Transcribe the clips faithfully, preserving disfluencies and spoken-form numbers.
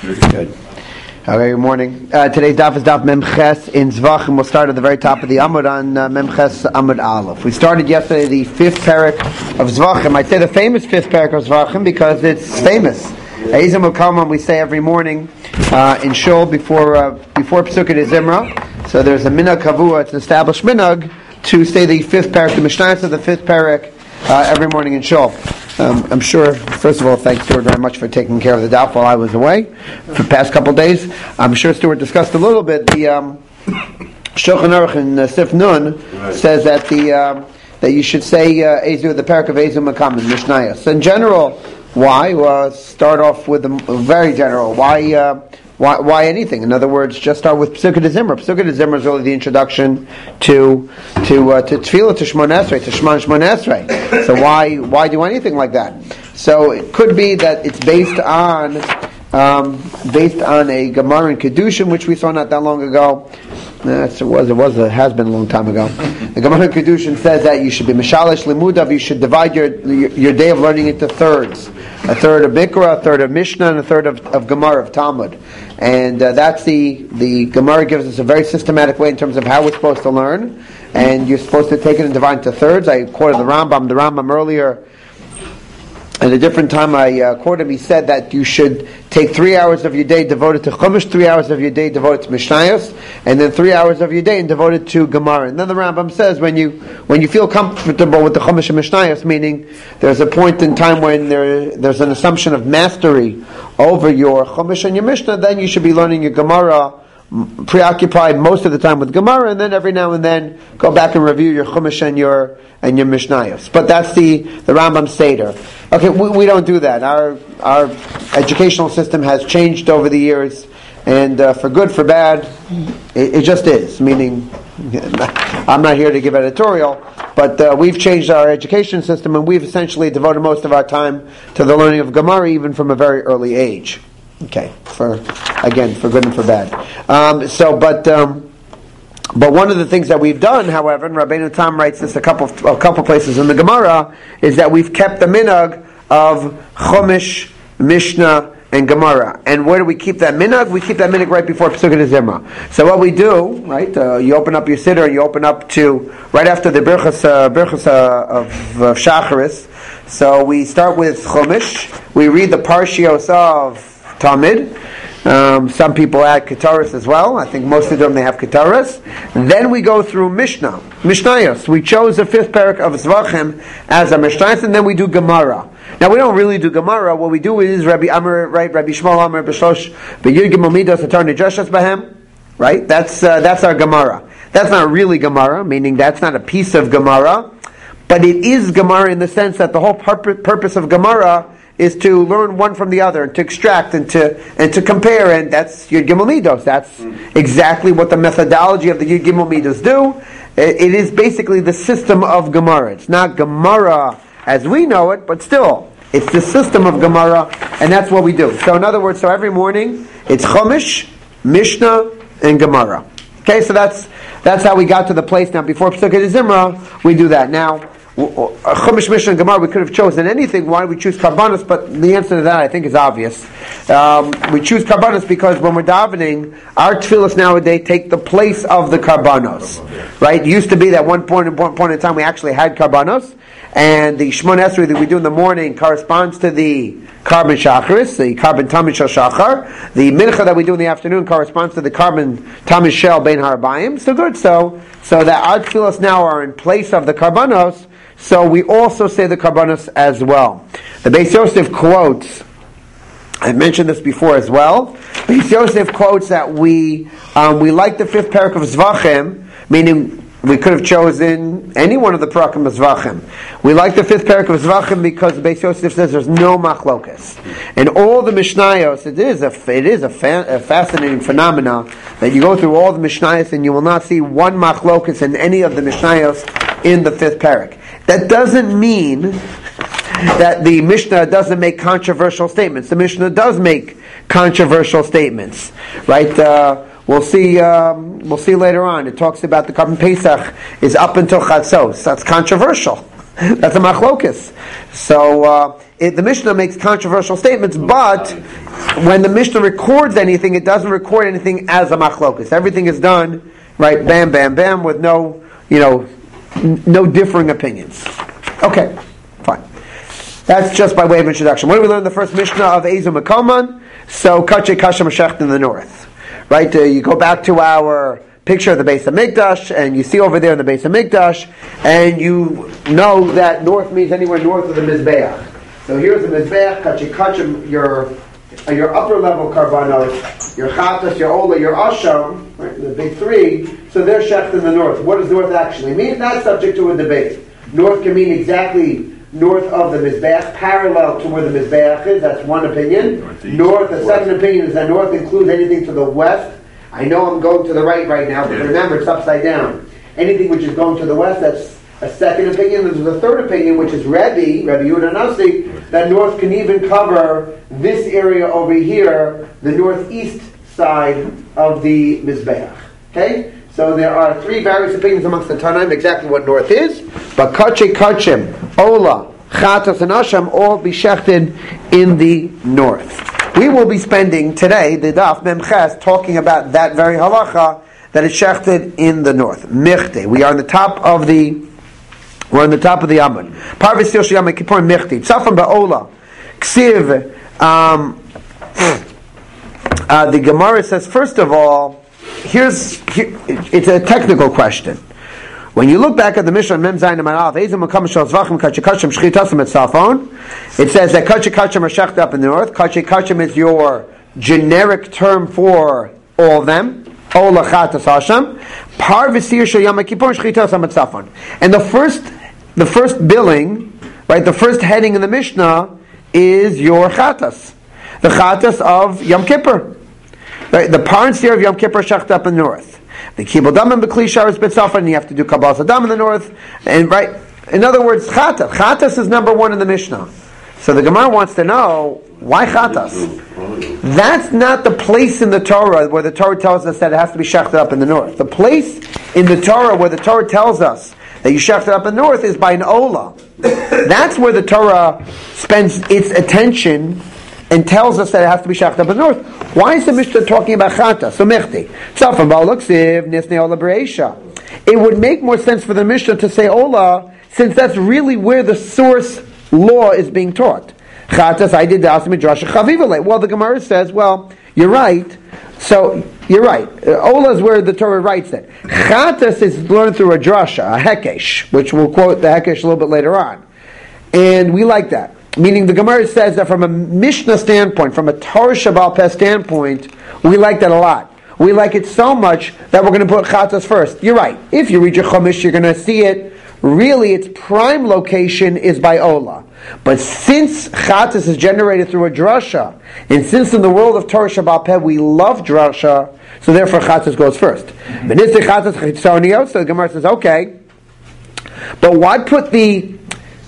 Good. Okay, good morning. Uh, today's daf is daf Memches in Zvach, and we'll start at the very top of the Amud on uh, Memches Amud Aleph. We started yesterday the fifth parak of Zvachim. I say the famous fifth parak of Zvachim because it's famous. Eizim Ukamam we say every morning uh, in Shul before uh, before Pesukah de Zimra. So there's a minhag kavua, it's an established minhag to say the fifth parak, the Mishnah of the fifth parak uh, every morning in Shul. Um, I'm sure, first of all, thanks Stuart very much for taking care of the daf while I was away for the past couple of days. I'm sure Stuart discussed a little bit. The um, Shulchan Aruch in uh, Sif Nun right. says that the um, that you should say uh, Ezu, the parak of Ezu Makam in Mishnayos. In general, why? Well, start off with the very general. Why? Uh, Why, why anything? In other words, just start with Pesukah de Zimra. Pesukah de Zimra is really the introduction to to uh, to Tefillah, to Shemon Esrei, to Shemon Shemon Esrei. So why why do anything like that? So it could be that it's based on um, based on a Gemara in Kedushin, which we saw not that long ago. That's, it was it was it has been a long time ago. The Gemara in Kedushin says that you should be Meshalish Limudav. You should divide your, your your day of learning into thirds. A third of Mikra, a third of Mishnah, and a third of, of Gemara, of Talmud. And uh, that's the, the Gemara gives us a very systematic way in terms of how we're supposed to learn. And you're supposed to take it and divide into thirds. I quoted the Rambam, the Rambam earlier. At a different time I uh, quoted him, he said that you should take three hours of your day devoted to Chumash, three hours of your day devoted to Mishnayos, and then three hours of your day and devoted to Gemara. And then the Rambam says when you when you feel comfortable with the Chumash and Mishnayos, meaning there's a point in time when there there's an assumption of mastery over your Chumash and your Mishnah, then you should be learning your Gemara, preoccupied most of the time with Gemara, and then every now and then go back and review your Chumash and your and your Mishnayos. But that's the, the Rambam Seder. Okay, we, we don't do that. Our our educational system has changed over the years, and uh, for good, for bad, it, it just is. Meaning, I'm not here to give editorial, but uh, we've changed our education system, and we've essentially devoted most of our time to the learning of Gemara, even from a very early age. Okay, for again, for good and for bad. Um, so, but um, but one of the things that we've done, however, and Rabbeinu Tam writes this a couple a couple places in the Gemara, is that we've kept the minhag of Chumash, Mishnah, and Gemara. And where do we keep that minhag? We keep that minhag right before Pesukah de Zimra. So what we do, right? Uh, you open up your siddur, you open up to right after the Birchas uh, Birchas uh, of, of Shacharis. So we start with Chumash. We read the Parshios of Talmud. Um, some people add Ketaris as well. I think most of them they have Ketaris. Then we go through Mishnah, Mishnayos. We chose the fifth parak of Zvachim as a Mishnayos, and then we do Gemara. Now we don't really do Gemara. What we do is Rabbi Amr, right? Rabbi Shmuel Amr b'shlosh b'yud gimel midos atar nijashas b'hem. Right? That's uh, that's our Gemara. That's not really Gemara, meaning that's not a piece of Gemara, but it is Gemara in the sense that the whole purpose purpose of Gemara is to learn one from the other, and to extract, and to and to compare, and that's Yud Gimel Midos. That's exactly what the methodology of the Yud Gimel Midos do. It, it is basically the system of Gemara. It's not Gemara as we know it, but still, it's the system of Gemara, and that's what we do. So in other words, so every morning, it's Chumash, Mishnah, and Gemara. Okay, so that's that's how we got to the place. Now, before Pesukah de Zimra, we do that. Now, Chumash, Mishnah, and Gemara, we could have chosen anything. Why did we choose Karbanos? But the answer to that, I think, is obvious. Um, we choose Karbanos because when we're davening, our tefillas nowadays take the place of the Karbanos. Right? It used to be that one point, one point in time we actually had Karbanos, and the Shemon Esrei that we do in the morning corresponds to the Karban Shacharis, the Karban Tamid Shel Shachar. The Mincha that we do in the afternoon corresponds to the Karban Tamid Shel Bein Harabayim. So good. So, so that our tefillas now are in place of the Karbanos. So we also say the Karbanos as well. The Beis Yosef quotes, I mentioned this before as well, Beis Yosef quotes that we um, we like the fifth parak of Zvachim, meaning we could have chosen any one of the parakim of Zvachim. We like the fifth parak of Zvachim because Beis Yosef says there's no machlokas. And all the Mishnayos, it is a it is a, fa- a fascinating phenomena that you go through all the Mishnayos and you will not see one machlokas in any of the Mishnayos in the fifth parak. That doesn't mean that the Mishnah doesn't make controversial statements. The Mishnah does make controversial statements, right? Uh, we'll see. Um, we'll see later on. It talks about the Karban Pesach is up until Chatzos. That's controversial. That's a machlokas. So uh, it, the Mishnah makes controversial statements, but when the Mishnah records anything, it doesn't record anything as a machlokus. Everything is done, right, bam, bam, bam, with no, you know, n- no differing opinions. Okay, fine. That's just by way of introduction. What do we learn in the first Mishnah of Ezu Mekoman? So, Kache Kasha Mashecht in the north. Right, uh, you go back to our picture of the Beis HaMikdash, and you see over there in the Beis HaMikdash, and you know that north means anywhere north of the Mizbeach. So here's the Mizbeach, Kache Kasha, your, uh, your upper level karbanos, your Chatas, your Ola, your Asham, right, the big three, so they're Shecht in the north. What does north actually mean? That's subject to a debate. North can mean exactly north of the Mizbeach, parallel to where the Mizbeach is. That's one opinion. Northeast. North, the second opinion is that north includes anything to the west. I know I'm going to the right right now, but yeah. Remember, it's upside down. Anything which is going to the west, that's a second opinion. There's a third opinion, which is Rebbe, Rebbe Yehuda Nasi, that north can even cover this area over here, the northeast side of the Mizbeach. Okay? So there are three various opinions amongst the Tanaim exactly what north is, but Kache Kachim, Ola, Chatas, and Asham all be shechted in the north. We will be spending today, the Daf Memches, talking about that very halacha that is shechted in the north. Michte. We are on the top of the we're on the top of the Amud. Parvis Yosh Yom Kippur Michte. Tzafon Ba'ola. Ksiv. Um, uh, the Gemara says, first of all, here's here, it's a technical question. When you look back at the Mishnah Mem Zayin Amarav, Ezim Makam Shal Zvachim Kache Kachim Shchitasim et Safon, it says that Kache Kachim are shecht up in the north. Kache Kachim is your generic term for all of them. Ola Chatas Hasham. Par V'sir Shal Yom Kippur Shchitasim et Safon. And the first, the first billing, right, the first heading in the Mishnah is your Chatas, the Chatas of Yom Kippur. Right, the Par and Sir of Yom Kippur shecht up in the north. The Kibbul Dam and B'Kli Shar is B'Tzafon, and you have to do Kabbalas Hadam in the north. And right, in other words, Chatas. Chatas is number one in the Mishnah. So the Gemara wants to know, why Chatas? That's not the place in the Torah where the Torah tells us that it has to be shechted up in the north. The place in the Torah where the Torah tells us that you shechted up in the north is by an Ola. That's where the Torah spends its attention and tells us that it has to be shachted up in the north. Why is the Mishnah talking about Chata? So Mechti. It would make more sense for the Mishnah to say Ola, since that's really where the source law is being taught. Chatas, I did the Asa Midrash Chavivale. Well, the Gemara says, well, you're right. So, you're right. Uh, Ola is where the Torah writes it. Chatas is learned through a drasha, a hekesh, which we'll quote the hekesh a little bit later on. And we like that. Meaning the Gemara says that from a Mishnah standpoint, from a Torah Shabbal Peh standpoint, we like that a lot. We like it so much that we're going to put Chatas first. You're right. If you read your Chumash, you're going to see it. Really, its prime location is by Ola. But since Chatas is generated through a drasha, and since in the world of Torah Shabbal Peh we love drasha, so therefore Chatas goes first. Mm-hmm. So the Gemara says, okay, but why put the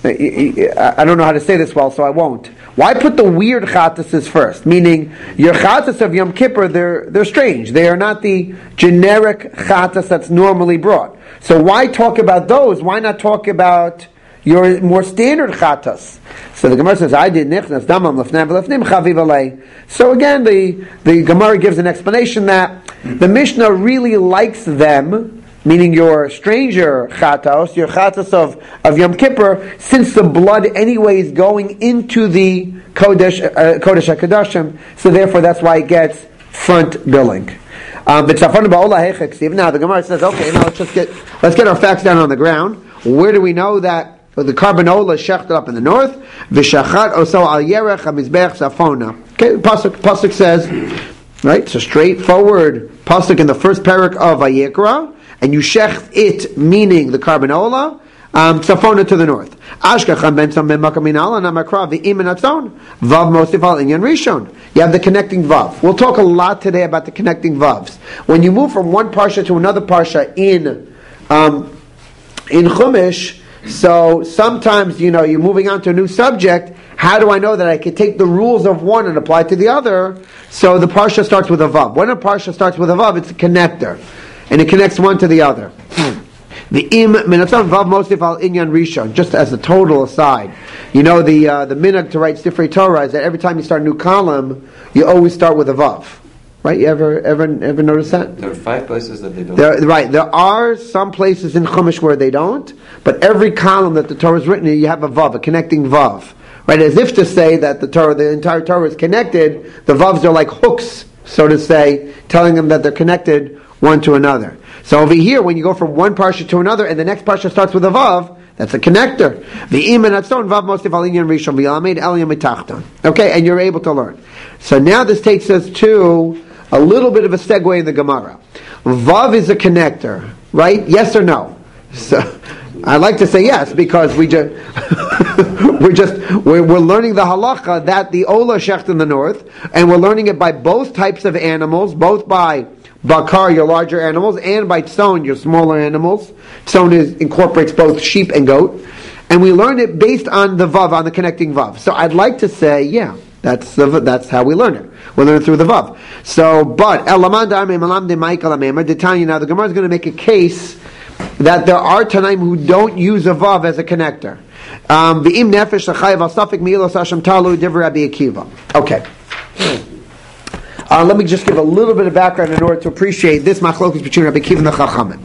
I don't know how to say this well, so I won't. Why put the weird chatases first? Meaning, your chatas of Yom Kippur, they're they're strange. They are not the generic chatas that's normally brought. So why talk about those? Why not talk about your more standard chatas? So the Gemara says, I did nichnas damam lefnem v'lefnim chaviv alei. So again, the, the Gemara gives an explanation that the Mishnah really likes them, meaning your stranger chatos, your chatos of, of Yom Kippur, since the blood anyway is going into the Kodesh, uh, Kodesh HaKadoshim, so therefore that's why it gets front billing. Um, now the Gemara says, okay, now let's just get let's get our facts down on the ground. Where do we know that the carbanola is shechted up in the north? V'shachat oso al yerech hamizbeach safona. Okay, pasuk pasuk says, right? It's a straightforward pasuk in the first parak of Vayikra. And you shecht it, meaning the carbanola, um, Safona to the north. Ashkachan ben Tzom ben Makaminala Namakra v'im enatzon Vav Mosifal Inyan Rishon. You have the connecting Vav. We'll talk a lot today about the connecting Vavs. When you move from one parsha to another parsha in um, in Chumash, so sometimes you know you're moving on to a new subject. How do I know that I can take the rules of one and apply it to the other? So the parsha starts with a Vav. When a parsha starts with a Vav, it's a connector. And it connects one to the other. The im minatzon vav mosif al inyan rishon. Just as a total aside, you know the uh, the minhag to write Sifrei Torah is that every time you start a new column, you always start with a vav. Right? You ever ever ever notice that? There are five places that they don't. There, right. There are some places in Chumash where they don't, but every column that the Torah is written in, you have a vav, a connecting vav. Right? As if to say that the Torah, the entire Torah is connected. The vavs are like hooks, so to say, telling them that they're connected one to another. So over here, when you go from one parsha to another, and the next parsha starts with a vav, that's a connector. Okay, and you're able to learn. So now this takes us to a little bit of a segue in the Gemara. Vav is a connector, right? Yes or no? So I like to say yes because we just we're just we're, we're learning the halacha that the ola shecht in the north, and we're learning it by both types of animals, both by bakar, your larger animals, and by tzon, your smaller animals. Tzon is, incorporates both sheep and goat, and we learn it based on the vav, on the connecting vav. So I'd like to say, yeah, that's the, that's how we learn it. We learn it through the vav. So, but elamanda malam de ma'ikal amemer detanya. Now the Gemara is going to make a case that there are Tanaim who don't use a vav as a connector. Um, V'im nefesh l'chayev al safek mi'ilos Hashem talu divrei Rabbi Akiva. Okay. Uh, let me just give a little bit of background in order to appreciate this machlokus between Rabbi Akiva and the Chachamim.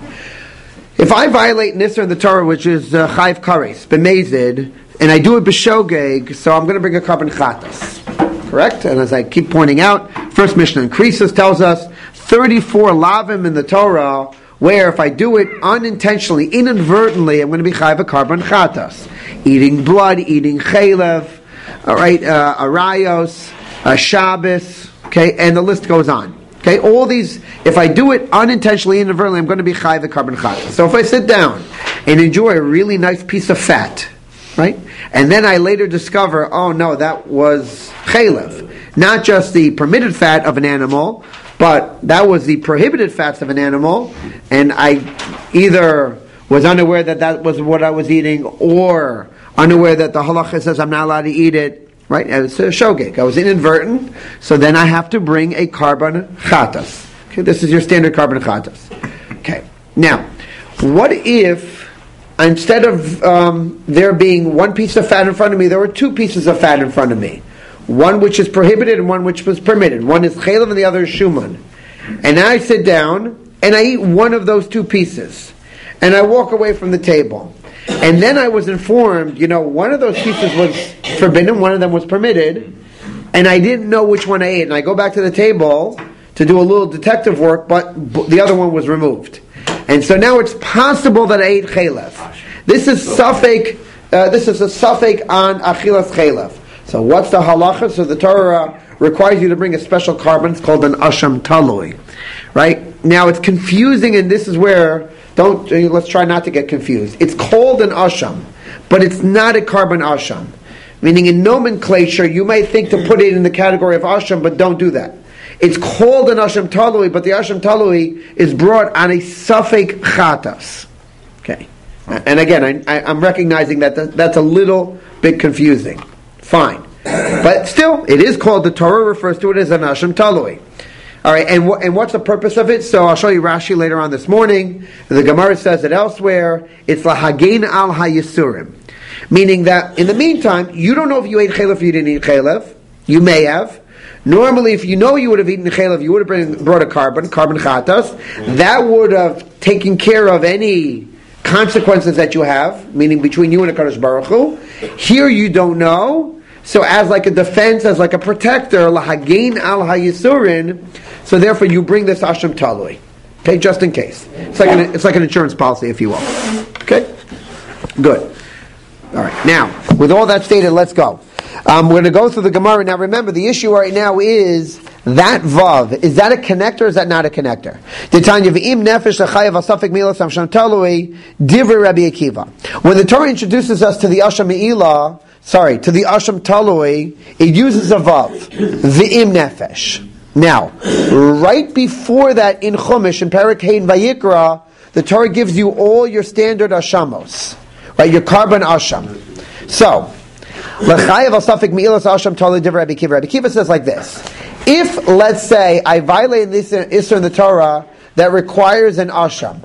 If I violate Nisr in the Torah, which is uh, Chayiv Kares, B'mezid, and I do it B'shogeg, so I'm going to bring a carbon chatas. Correct? And as I keep pointing out, first Mishnah in Krisos tells us thirty-four lavim in the Torah, where if I do it unintentionally, inadvertently, I'm going to be Chayiv a carbon chatas. Eating blood, eating chaylev, all right, uh, arayos, uh, Shabbos, okay, and the list goes on. Okay, all these, if I do it unintentionally, inadvertently, I'm going to be chayiv a carbon chatas. So if I sit down and enjoy a really nice piece of fat, right, and then I later discover, oh no, that was chaylev, not just the permitted fat of an animal, but that was the prohibited fats of an animal, and I either was unaware that that was what I was eating, or unaware that the halacha says I'm not allowed to eat it. Right, it's a shogeg. I was inadvertent, so then I have to bring a carbon chatas. Okay, this is your standard carbon chatas. Okay, now, what if instead of um, there being one piece of fat in front of me, there were two pieces of fat in front of me? One which is prohibited and one which was permitted. One is chaylev and the other is shuman. And I sit down and I eat one of those two pieces, and I walk away from the table. And then I was informed, you know, one of those pieces was forbidden, one of them was permitted, and I didn't know which one I ate. And I go back to the table to do a little detective work, but the other one was removed. And so now it's possible that I ate chaylev. This is safek, uh, this is a safek on achilas chaylev. So what's the halacha? So the Torah requires you to bring a special carbon. It's called an asham talui. Right? Now it's confusing, and this is where Don't let's try not to get confused. It's called an asham, but it's not a carbon asham. Meaning in nomenclature, you may think to put it in the category of asham, but don't do that. It's called an asham talui, but the asham talui is brought on a safek chatas. Okay, and again, I, I, I'm recognizing that th- that's a little bit confusing. Fine, but still, it is called. The Torah refers to it as an asham talui. All right, and wh- and what's the purpose of it? So I'll show you Rashi later on this morning. The Gemara says it elsewhere. It's lahagein al hayisurim, meaning that in the meantime, you don't know if you ate chaylev or you didn't eat chaylev. You may have. Normally, if you know you would have eaten chaylev, you would have bring, brought a carbon, carbon chatas. That would have taken care of any consequences that you have, meaning between you and the Kadosh Baruch Hu. Here you don't know. So as like a defense, as like a protector, lahagein al hayisurin. So therefore, you bring this asham talui, okay, just in case. It's like an, it's like an insurance policy, if you will. Okay, good. All right. Now, with all that stated, let's go. Um, we're going to go through the Gemara. Now, remember, the issue right now is that vav. Is that a connector or is that not a connector? Tanya v'im nefesh l'chayev asafik milas asham talui divrei Rabbi Akiva. When the Torah introduces us to the asham me'ilah, sorry, to the asham talui, it uses a vav. V'im nefesh. Now, right before that in Chumash, in Perek Hey in Vayikra, the Torah gives you all your standard ashamos, right? Your carbon asham. So, l'chayev al safek me'ilas asham tali divrei Rabbi Akiva. Rabbi Akiva says like this: if, let's say, I violate this issur in the Torah that requires an asham,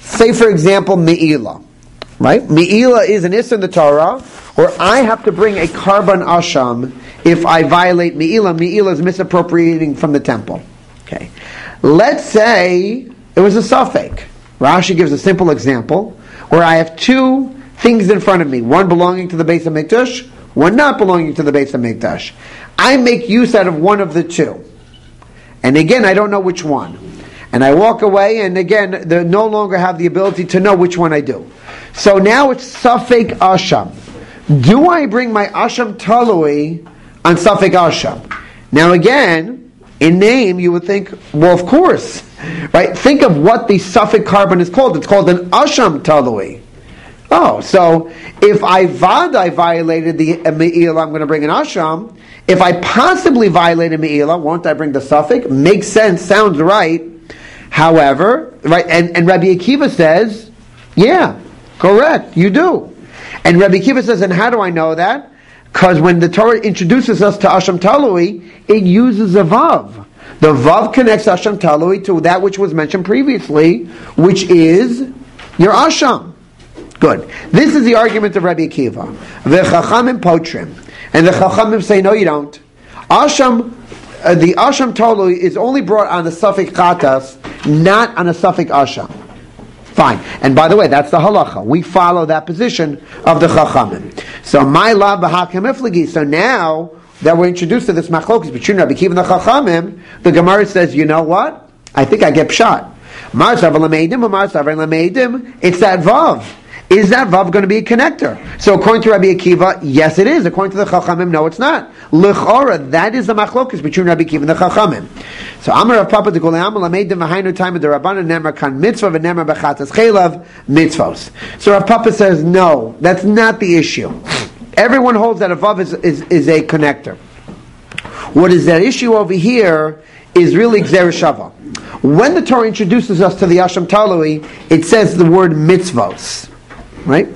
say for example, Me'ilah. Right? Me'ilah is an Issa in the Torah, or I have to bring a Karban Asham if I violate Me'ilah. Me'ilah is misappropriating from the temple. Okay. Let's say it was a suffix. Rashi gives a simple example where I have two things in front of me, one belonging to the Beis HaMikdash, one not belonging to the Beis HaMikdash. I make use out of one of the two. And again, I don't know which one. And I walk away, and again, they no longer have the ability to know which one I do. So now it's Safek Asham. Do I bring my Asham Talui on Safek Asham? Now again, in name, you would think, well, of course. Right? Think of what the Safek Karban is called. It's called an Asham Talui. Oh, so if I vad I violated the Me'ilah, I'm going to bring an Asham. If I possibly violated Me'ilah, won't I bring the suffix? Makes sense, sounds right. However, right, and, and Rabbi Akiva says, yeah, correct, you do. And Rabbi Akiva says, and how do I know that? Because when the Torah introduces us to Asham Talui, it uses a Vav. The Vav connects Asham Talui to that which was mentioned previously, which is your Asham. Good. This is the argument of Rabbi Akiva. V'chachamim potrim. And the Chachamim say, no, you don't. Asham, uh, the Asham Talui is only brought on the suffix Chatas, not on a suffix Asham. Fine. And by the way, that's the halacha. We follow that position of the Chachamim. So, my love b'hakim iflagi. So now that we're introduced to this machlokas between Rabbi Akiva and the Chachamim, the Gemara says, you know what? I think I get pshat. Mar savar lameidim, or mar savar lameidim. It's that vav. Is that vav going to be a connector? So according to Rabbi Akiva, yes it is. According to the Chachamim, no it's not. L'chora, that is the machlokas between Rabbi Akiva and the Chachamim. So Amar Rav Papa de Golei Amal Lameid V'Hainu Time of the Rabbanan Nemar Kan Mitzvah V'Nemar B'Chatas Chelav Mitzvos. So Rav Papa says no, that's not the issue. Everyone holds that a vav is, is, is a connector. What is that issue over here is really Gzera Shava. When the Torah introduces us to the Asham Talui, it says the word mitzvos. Right?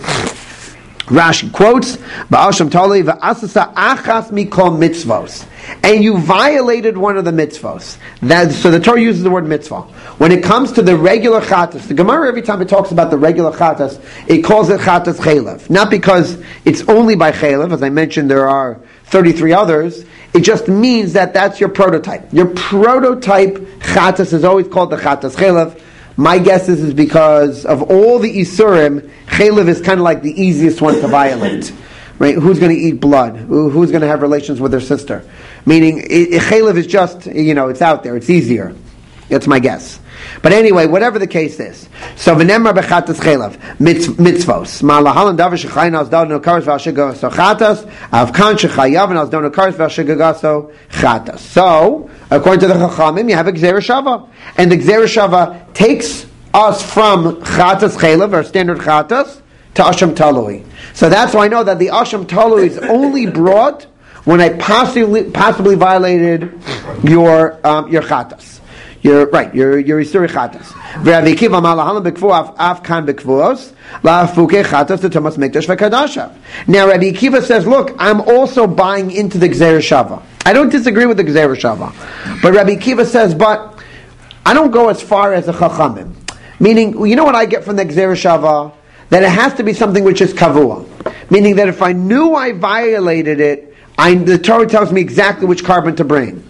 Rashi quotes, "Ba'asham Talui va'asasa achas mikol mitzvos," and you violated one of the mitzvos. That, so the Torah uses the word mitzvah. When it comes to the regular chatas, the Gemara every time it talks about the regular chatas, it calls it chatas chelev. Not because it's only by chelev, as I mentioned, there are thirty-three others. It just means that that's your prototype. Your prototype chatas is always called the chatas chelev. My guess is, is because of all the Isurim, Chelev is kind of like the easiest one to violate. Right? Who's going to eat blood? Who's going to have relations with their sister? Meaning, Chelev is just, you know, it's out there. It's easier. That's my guess. But anyway, whatever the case is. So, v'nemar b'chatas chelev, mitzvos. Ma'alahalan davar shechayin as dal no kares v'ashagaso chatas, avkan shechayav as dal no kares v'ashagaso chatas. So, according to the Chachamim, you have a Gzera Shava. And the Gzera Shava takes us from chatas chelev, or standard chatas, to Asham Talui. So that's why I know that the Asham Talui is only brought when I possibly, possibly violated your, um, your chatas. You're right. You're you're Isuri Chatas. Rabbi Akiva Malahalam Bekvu Af Kan Bekvuos LaFuke Chatas the Thomas Mikdash VeKadashav. Now Rabbi Akiva says, look, I'm also buying into the Gzera Shava. I don't disagree with the Gzera Shava, but Rabbi Akiva says, but I don't go as far as the Chachamim. Meaning, you know what I get from the Gzera Shava? That it has to be something which is kavua. Meaning that if I knew I violated it, I, the Torah tells me exactly which carbon to bring.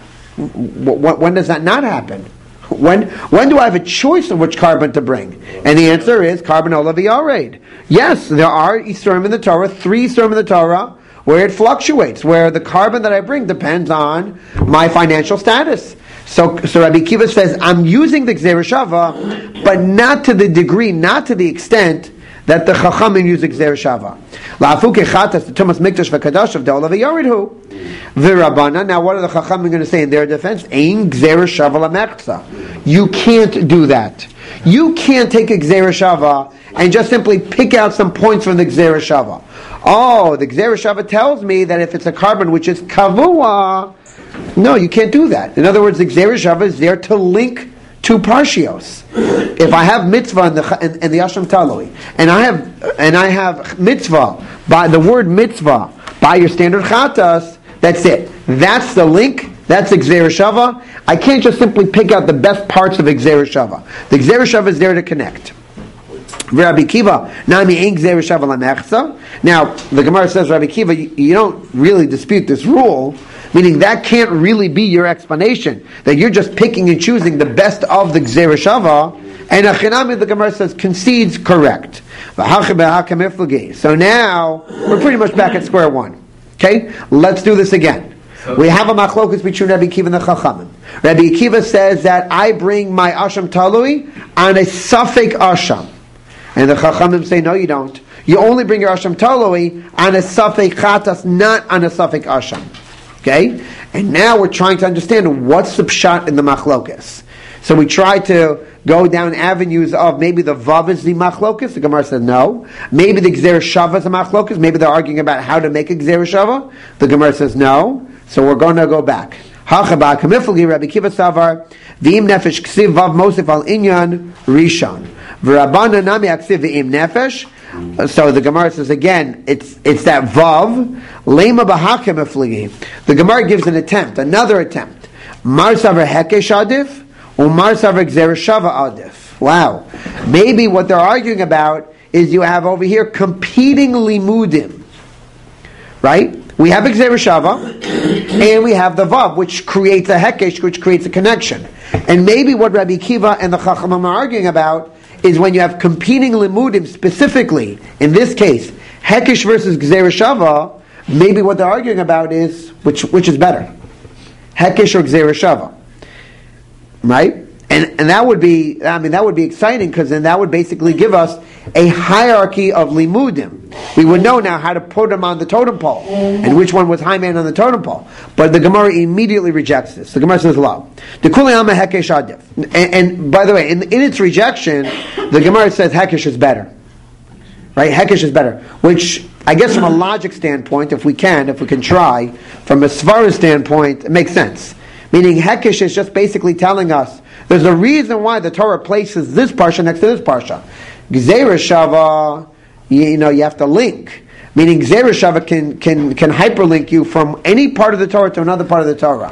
When does that not happen? When when do I have a choice of which carbon to bring? And the answer is carbon olav yared. Yes, there are Isurim in the Torah, three Isurim in the Torah, where it fluctuates, where the carbon that I bring depends on my financial status. So, so Rabbi Akiva says, I'm using the Gzera Shava, but not to the degree, not to the extent that the Chachamim use the Gzera Shava. La'afuke chatas the Thomas Mikdash v'Kadashav de'olav yaredhu. V'Rabbana. Now, what are the Chachamim going to say in their defense? Ein Gzera Shava l'mechza. You can't do that. You can't take a Gzera Shava and just simply pick out some points from the Gzera Shava. Oh, the Gzera Shava tells me that if it's a carbon which is kavua, no, you can't do that. In other words, the Gzera Shava is there to link two parshios. If I have mitzvah in the in, in the Asham Talui, and I have and I have mitzvah by the word mitzvah by your standard chatas, that's it. That's the link. That's the Gzera Shava. I can't just simply pick out the best parts of the Gzera Shava. The Gzera Shava is there to connect. Rabbi Kiva, Nami Ein Gzeira Shava Lamechza. Now, the Gemara says, Rabbi Kiva, you, you don't really dispute this rule, meaning that can't really be your explanation, that you're just picking and choosing the best of the Gzeira Shava, and Achinami, the Gemara says, concedes correct. So now, we're pretty much back at square one. Okay? Let's do this again. We have a machlokus between Rabbi Akiva and the Chachamim. Rabbi Akiva says that I bring my Asham Talui on a Safek Asham. And the Chachamim say, no, you don't. You only bring your Asham Talui on a Safek Chatas, not on a Safek Asham. Okay? And now we're trying to understand what's the pshat in the machlokus. So we try to go down avenues of maybe the Vav is the machlokus. The Gemara said no. Maybe the Gzeira Shava is the machlokus. Maybe they're arguing about how to make a Gzeira Shava. The Gemara says no. So we're going to go back. Hachaba kamifli Rabbi Kiva Savar v'im nefesh ksiv vav mosif al inyan rishon v'rabana nami aksiv v'im nefesh. So the Gemara says again, it's it's that vav lema b'hakem ifligi. The Gemara gives an attempt, another attempt. Mar savar hekesh adif or mar savar gzeira shava adif. Wow, maybe what they're arguing about is you have over here competing limudim, right? We have Gzeira Shava, and we have the Vav, which creates a Hekesh, which creates a connection. And maybe what Rabbi Kiva and the Chachamim are arguing about is when you have competing limudim, specifically, in this case, Hekesh versus Gzeira Shava, maybe what they're arguing about is, which which is better? Hekesh or Gzeira Shava? Right? And and that would be, I mean, that would be exciting, because then that would basically give us a hierarchy of limudim. We would know now how to put them on the totem pole, and which one was high man on the totem pole. But the Gemara immediately rejects this. The Gemara says, "Lo, the kuli ama hekesh adif." And, and by the way, in, in its rejection, the Gemara says hekesh is better. Right? Hekesh is better. Which I guess from a logic standpoint, if we can, if we can try, from a svara standpoint, it makes sense. Meaning hekesh is just basically telling us there's a reason why the Torah places this parsha next to this parsha. Gzeira Shava, you, you know, you have to link. Meaning Gzeira Shava can, can, can hyperlink you from any part of the Torah to another part of the Torah.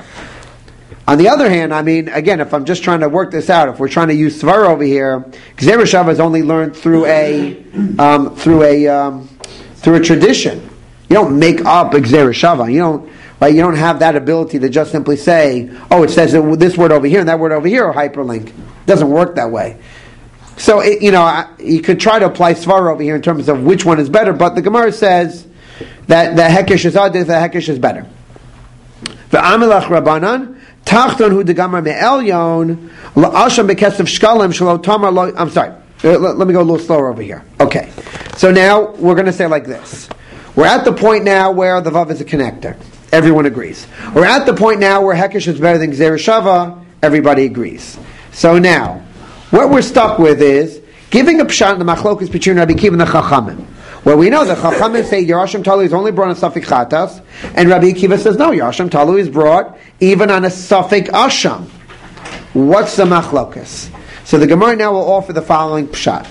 On the other hand, I mean, again, if I'm just trying to work this out, if we're trying to use Svara over here, Gzeira Shava is only learned through a um, through a um, through a tradition. You don't make up a Gzeira Shava. You don't. Right? You don't have that ability to just simply say, oh, it says this word over here and that word over here are hyperlink. It doesn't work that way. So, it, you know, you could try to apply Svara over here in terms of which one is better, but the Gemara says that the Hekesh is adif, the Hekesh is better. V'amelach Rabbanan, Tachton hu degamar me'elyon, la'asham bekesav shkalim shelo tamar lo... I'm sorry, let, let me go a little slower over here. Okay, so now we're going to say like this. We're at the point now where the Vav is a connector. Everyone agrees. We're at the point now where Hekesh is better than Gzeira Shava. Everybody agrees. So now, what we're stuck with is giving a pshat in the machlokus between Rabbi Akiva and the Chachamim. Where we know the Chachamim say your Asham Talui is only brought on a Safek Chatas, and Rabbi Akiva says no, your Asham Talui is brought even on a Safek Asham. What's the machlokus? So the Gemara now will offer the following pshat.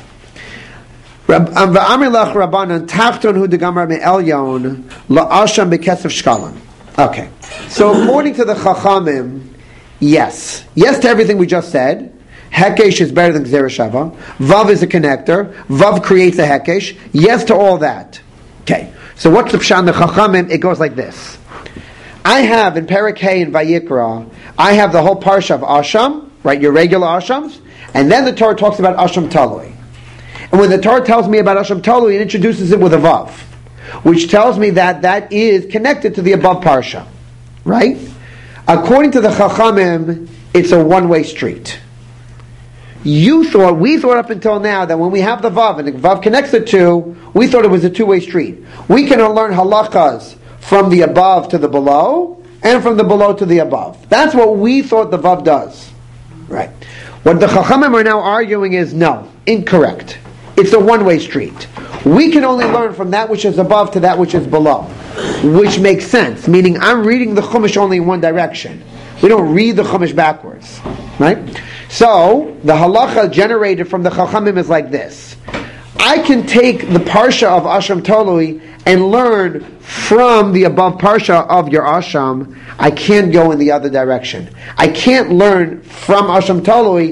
Okay, so according to the Chachamim, yes, yes to everything we just said. Hekesh is better than Gzeira Shava. Vav is a connector. Vav creates a Hekesh. Yes to all that. Okay, so what's the pshat in the Chachamim? It goes like this. I have in Perek Hay and Vayikra, I have the whole parsha of Asham, right? Your regular Ashams, and then the Torah talks about Asham Talui. And when the Torah tells me about Asham Talui, it introduces it with a Vav, which tells me that that is connected to the above parsha, right? According to the Chachamim, it's a one-way street. You thought, we thought up until now that when we have the Vav and the Vav connects the two, we thought it was a two-way street. We can learn halachas from the above to the below, and from the below to the above. That's what we thought the Vav does. Right. What the Chachamim are now arguing is, no, incorrect. It's a one-way street. We can only learn from that which is above to that which is below. Which makes sense, meaning I'm reading the Chumash only in one direction. We don't read the Chumash backwards. Right? So, the halacha generated from the Chachamim is like this. I can take the parsha of Asham Talui and learn from the above parsha of your Asham. I can't go in the other direction. I can't learn from Asham Talui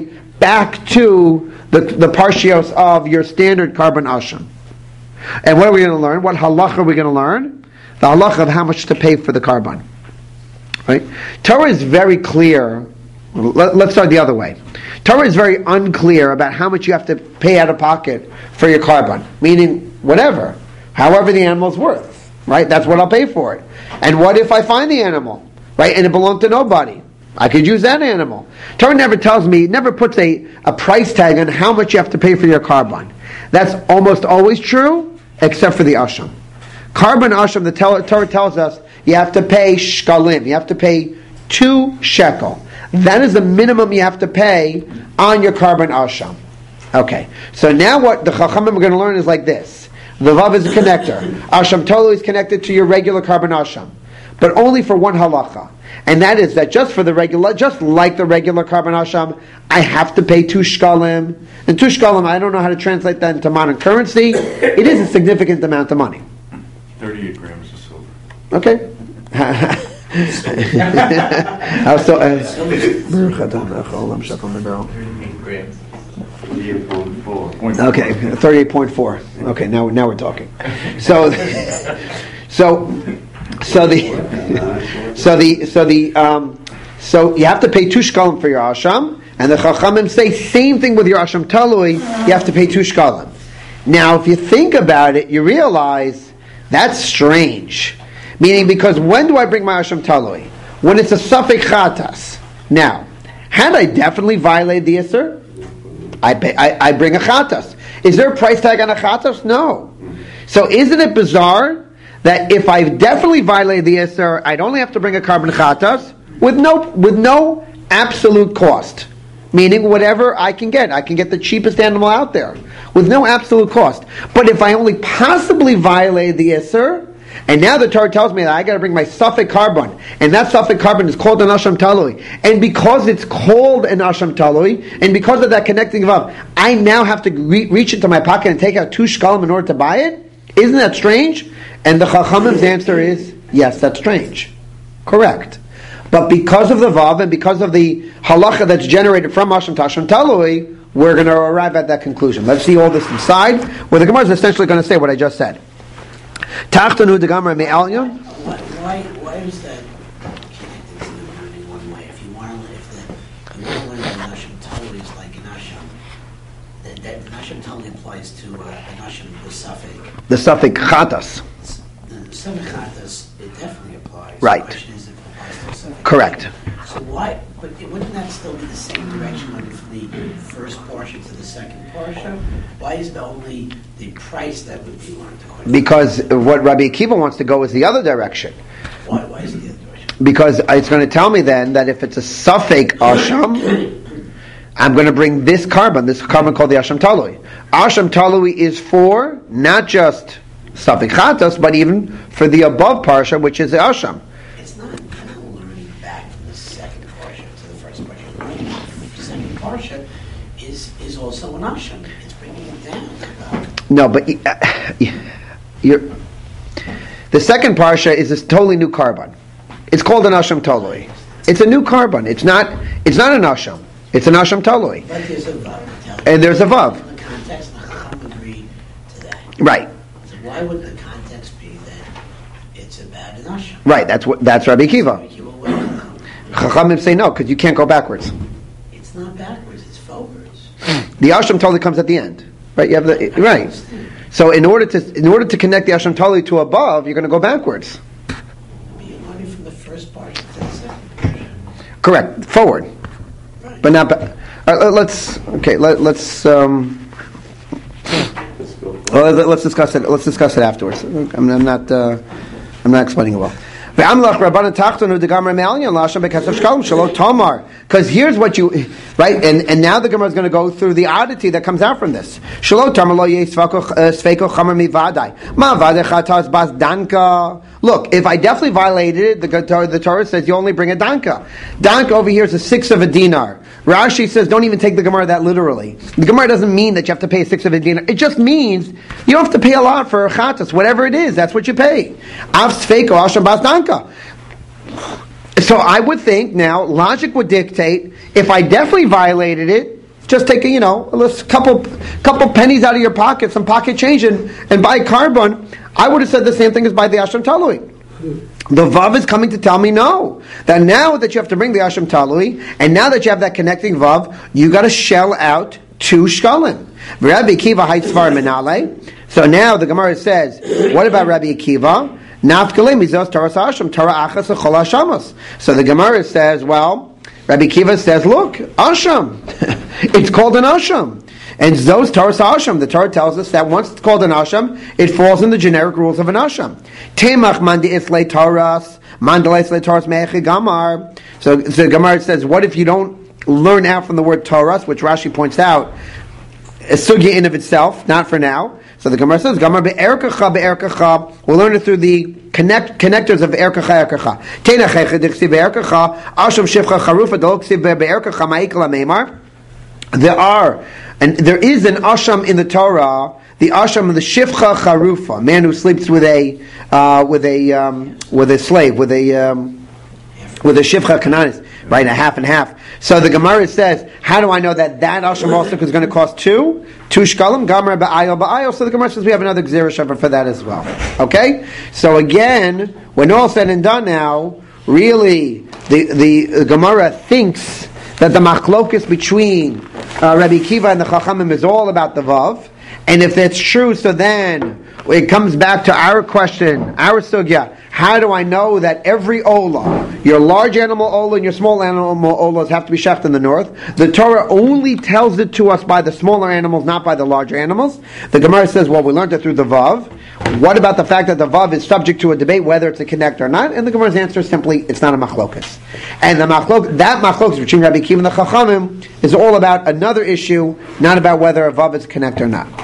back to the, the partios of your standard carbon asham. And what are we going to learn? What halacha are we going to learn? The halacha of how much to pay for the carbon. Right? Torah is very clear. Let, let's start the other way. Torah is very unclear about how much you have to pay out of pocket for your carbon. Meaning, whatever. However the animal's worth. Right? That's what I'll pay for it. And what if I find the animal? Right? And it belonged to nobody. I could use that animal. Torah never tells me, never puts a, a price tag on how much you have to pay for your carbon. That's almost always true, except for the asham. Carbon asham, the Torah tells us, you have to pay shkalim. You have to pay two shekel. That is the minimum you have to pay on your carbon asham. Okay. So now what the Chachamim are going to learn is like this. The vav is a connector. Asham tolu is connected to your regular carbon asham. But only for one halacha. And that is that just for the regular, just like the regular carbon asham, I have to pay two shkalim. And two shkalim, I don't know how to translate that into modern currency. It is a significant amount of money. thirty-eight grams of silver. Okay. How so? Okay, thirty-eight point four. Okay, now now we're talking. So, so. So the, so the, so the, um, so you have to pay two shkalim for your asham, and the Chachamim say same thing with your asham talui. You have to pay two shkalim. Now, if you think about it, you realize that's strange. Meaning, because when do I bring my asham talui? When it's a safek chatas. Now, had I definitely violated the iser, I, pay, I I bring a chatas. Is there a price tag on a chatas? No. So, isn't it bizarre that if I've definitely violated the Isser, I'd only have to bring a carbon chatas with no with no absolute cost. Meaning whatever I can get. I can get the cheapest animal out there with no absolute cost. But if I only possibly violated the Isser, and now the Torah tells me that I got to bring my safek carbon, and that safek carbon is called an asham talui, and because it's called an asham talui, and because of that connecting vav, I now have to re- reach into my pocket and take out two shkalim in order to buy it? Isn't that strange? And the Chachamim's answer is, yes, that's strange. Correct. But because of the Vav and because of the halacha that's generated from Asham Tasham Talui, we're going to arrive at that conclusion. Let's see all this inside, where the Gemara is essentially going to say what I just said. Tachtanu de Gamra me'alyon. Why, why is that connected to the Gemara in one way? If you want to, if the, you want to learn that Asham Talui is like an Asham, that, that an Asham Talui applies to uh, an Asham B'Safek. The Safek Chatas. Semichatas, it definitely applies. Right. The question is if it applies to Semichatas. Correct. So why, but it, wouldn't that still be the same direction when from the first portion to the second portion? Why is it only the price that would be learned according? Because what Rabbi Akiva wants to go is the other direction. Why, why is it the other direction? Because it's going to tell me then that if it's a Safek Asham, I'm going to bring this carbon, this carbon called the Asham Talui. Asham Talui is for not just Safek Chatas, but even for the above parsha, which is the Asham. It's not, you're not learning back from the second parsha to the first parsha. Learning from the second parsha is is also an Asham. It's bringing it down. No, but uh, you're, the second parsha is a totally new carbon. It's called an Asham Talui. It's a new carbon. It's not. It's not an Asham. It's an Asham Talui. But there's a vav. And there's a vav. In the context, Chacham agreed to that. Right. Why would the context be that it's about an asham? Right, that's what that's Rabbi Akiva. Chachamim say no, because you can't go backwards. It's not backwards, it's forwards. The asham totally comes at the end. Right, you have the right. So in order to in order to connect the asham totally to above, you're going to go backwards. You're learning from the first part to the second part. Correct, forward. Right. But not back. Uh, let's okay, let, let's um Well, let's discuss it. Let's discuss it afterwards. I'm, I'm not. Uh, I'm not explaining it well. Because here's what you right, and, and now the Gemara is going to go through the oddity that comes out from this. Look, if I definitely violated it, the, the Torah says you only bring a danka. Danka over here is a sixth of a dinar. Rashi says don't even take the Gemara that literally. The Gemara doesn't mean that you have to pay a sixth of a dinar. It just means you don't have to pay a lot for a chatas. Whatever it is, that's what you pay. Av sfeiko asham bas danka. So I would think now, logic would dictate, if I definitely violated it, just take a, you know, a couple couple pennies out of your pocket, some pocket change, and, and buy carbon, I would have said the same thing as buy the Asham Talui. The Vav is coming to tell me no. That now that you have to bring the Asham Talui, and now that you have that connecting Vav, you got to shell out two shkalim. Rabbi Akiva Haitzvar Menale. So now the Gemara says, what about Rabbi Akiva? Nafkalim Mizos Taras Asham, Tara Achas Echol Ashamos. So the Gemara says, well, Rabbi Akiva says, look, Asham. It's called an Asham. And Zos Taras Asham, the Torah tells us that once it's called an Asham, it falls in the generic rules of an Asham. Temach mandi islay Taras, mandalay islay Taras me'echi gamar. So, so the Gemara says, what if you don't learn out from the word Taras, which Rashi points out, a sugya in of itself, not for now. So the Gemara says, Gamar be'erkacha be'erkacha. We'll learn it through the connect, connectors of erkacha erkacha. Teina checha dechsi be'erkacha, asham shivcha charufa dolksi be'erkacha ma'ikla meimar. There are, and there is an asham in the Torah, the asham of the shivcha charufa, man who sleeps with a uh, with a um, with a slave, with a um, with a shivcha kananis, right, a half and half. So the Gemara says, how do I know that that asham also is going to cost two? Two shkalim, gamar ba'ayil ba'ayil. So the Gemara says we have another gzera shavar for that as well. Okay? So again, when all said and done now, really, the, the, the Gemara thinks that the machlokus between uh, Rabbi Akiva and the Chachamim is all about the Vav. And if that's true, so then it comes back to our question, our sugya. How do I know that every ola, your large animal ola and your small animal olas have to be shecht in the north? The Torah only tells it to us by the smaller animals, not by the larger animals. The Gemara says, well, we learned it through the Vav. What about the fact that the Vav is subject to a debate whether it's a connect or not? And the Gemara's answer is simply, it's not a machlokas. And the machlok, that machlokas between Rabbi Akiva and the Chachamim is all about another issue, not about whether a Vav is a connect or not.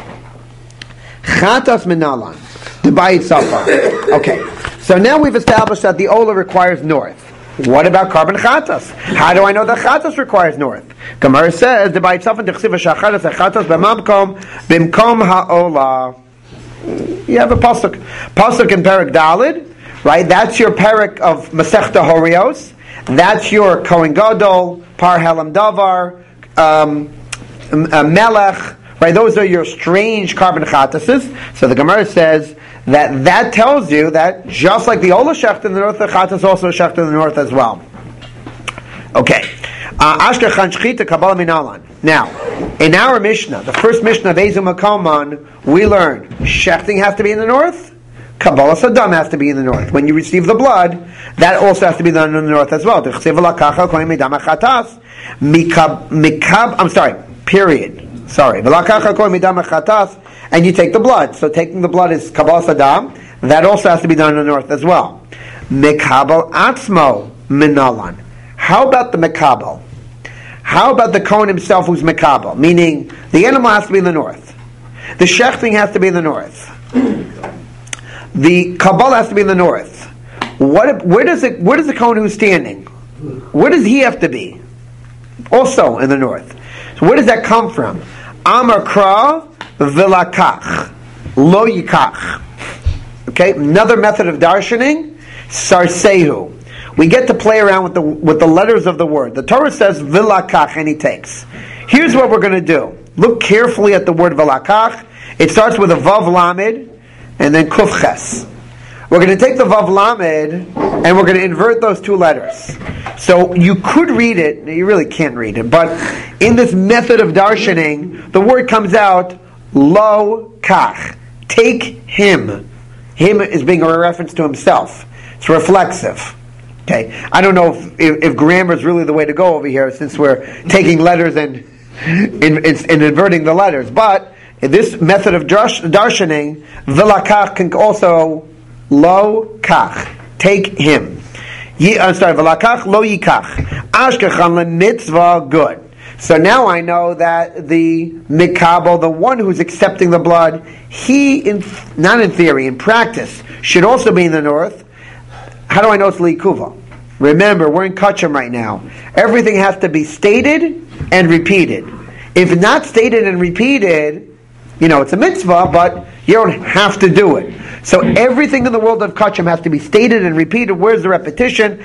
Chatas minalan, the bayit safa. Okay, so now we've established that the ola requires north. What about carbon chatas? How do I know that chatas requires north? Gemara says the bayit safa dechsiv shachatas chatas b'mamkom b'mkom haola. You have a pasuk, pasuk in Perek Dalid, right? That's your Perek of Masechta Horios. That's your Kohen Gadol, Par Helam Davar, um, uh, Melech. Right, those are your strange carbon chatases. So the Gemara says that that tells you that just like the Ola Shecht in the north, the chatas also Shecht in the north as well. Okay. Ashkar Chan Shchita Kabbalah Minalan. Now, in our Mishnah, the first Mishnah of Ezu Makoman, we learned Shechting has to be in the north, Kabbalah Saddam has to be in the north. When you receive the blood, that also has to be done in the north as well. Mikab, I'm sorry, period. Sorry. And you take the blood. So taking the blood is Kabbalah Saddam. That also has to be done in the north as well. Mikabel Atzmo Minalan. How about the Mikabel? How about the Kohen himself who's Mikabel? Meaning, the animal has to be in the north. The Shechting has to be in the north. The Kabbalah has to be in the north. What, where does it, where does the Kohen who's standing? Where does he have to be? Also in the north. So where does that come from? Amar Kra Vilakach Lo Yikach. Okay, another method of darshaning, Sarsehu. We get to play around with the with the letters of the word. The Torah says Vilakach, and he takes. Here's what we're going to do. Look carefully at the word Vilakach. It starts with a Vav Lamed and then Kuf Ches. We're going to take the Vav Lamed and we're going to invert those two letters. So you could read it, you really can't read it, but in this method of darshaning, the word comes out Lo Kach. Take him. Him is being a reference to himself. It's reflexive. Okay, I don't know if, if, if grammar is really the way to go over here, since we're taking letters and, and, and inverting the letters. But in this method of darshaning, Vilakach can also Lo Kach. Take him. Ye, I'm sorry, Vilakach Lo Yikach. Ashkechan le'mitzvah, good. So now I know that the Mikabel, the one who's accepting the blood, he, in, not in theory, in practice, should also be in the north. How do I know it's Likuva? Remember, we're in Kachim right now. Everything has to be stated and repeated. If not stated and repeated, you know, it's a mitzvah, but You don't have to do it. So everything in the world of Kachim has to be stated and repeated. Where's the repetition?